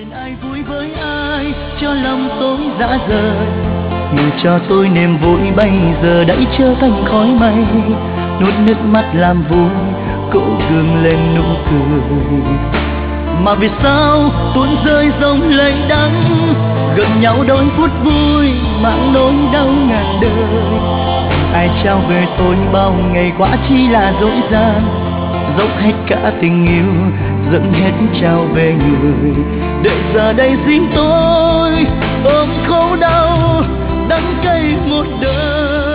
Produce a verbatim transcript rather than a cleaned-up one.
Nguyện ai vui với ai cho lòng tôi dã rời, người cho tôi niềm vui bây giờ đã trở thành khói mây. Nuốt nước mắt làm vui, cố gượng lên nụ cười. Mà vì sao tuôn rơi dòng lệ đắng, gần nhau đôi phút vui mang nỗi đau ngàn đời. Ai trao về tôi bao ngày qua chỉ là dối gian, dốc hết cả tình yêu dẫn hết trao về người. Để giờ đây riêng tôi ôm khổ đau đắng cay một đời.